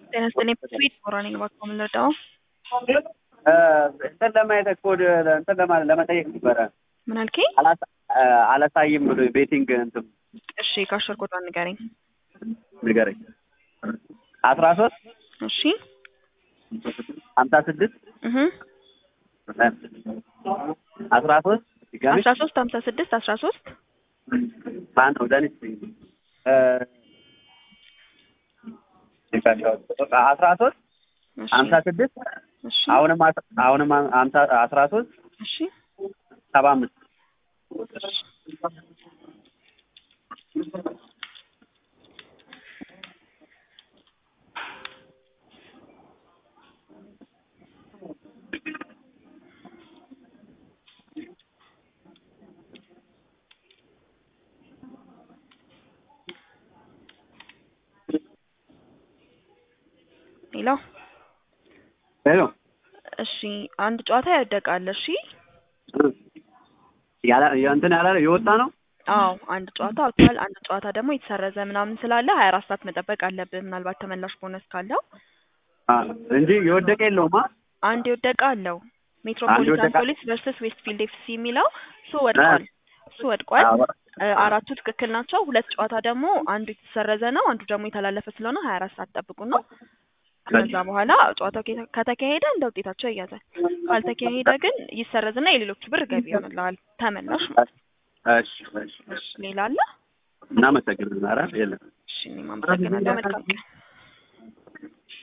ጤና ይስጥልኝ ስዊት ሞራኒንግ ባክም ለዳው እንትን ለማየት ኮድ እንትን ለመጠየቅ ነበረ። ምን አልከኝ? አላሳይም ብሎ ቤቲንግ እንትን እሺ ካሽር ኮድ ንገረኝ። 13 እሺ 56 13 13 56 13 ማነው ዳኒስ 13 56 አሁንም 13 እሺ 75 ሄሎ እሺ አንድ ጨዋታ ያደቃል። እሺ እንትን ያለ የወጣ ነው። አዎ አንድ ጨዋታ አልቋል። አንድ ጨዋታ ደግሞ የተሰረዘ ምናምን ስላለ 24 ሰዓት መጠበቅ አለብን። ምናልባት ተመላሽ ቦነስ ካለው እንጂ የወደቀ የለውም። አንድ የወደቀ አለው። ሜትሮፖሊታን ፖሊስ ቨርሰስ ዌስትፊልድ ኤፍሲ የሚለው እሱ ወድቋል። አራቱ ትክክል ናቸው። ሁለት ጨዋታ ደግሞ አንዱ የተሰረዘ ነው፣ አንዱ ደግሞ የተላለፈ ስለሆነ 24 ሰዓት ጠብቁ ነው። ከዛ በኋላ ጨዋታው ከተካሄደ እንደ ውጤታቸው ይያዛል። ካልተካሄደ ግን ይሰረዝና የሌሎቹ ብር ገቢ ይሆንልሃል ተመላሽ ማለት ነው። እሺ ሌላ አለ? እናመሰግናለን። ኧረ የለም። እሺ እኔም አመሰግናለሁ። መልካም